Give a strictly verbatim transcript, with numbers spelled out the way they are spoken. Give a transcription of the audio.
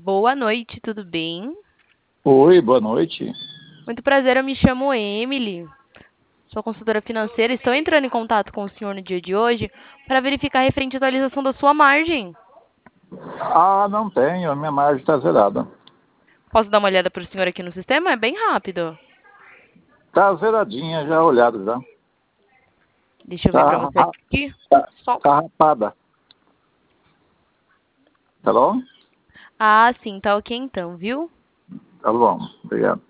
Boa noite, tudo bem? Oi, boa noite. Muito prazer, eu me chamo Emily. Sou consultora financeira. Estou entrando em contato com o senhor no dia de hoje para verificar referente à atualização da sua margem. Ah, não tenho, a minha margem está zerada. Posso dar uma olhada para o senhor aqui no sistema? É bem rápido. Está zeradinha, já olhado já. Deixa eu ver para Está você aqui. tá, Só... tá rapada. Tá bom? Ah, sim, tá ok então, viu? Tá bom, obrigado.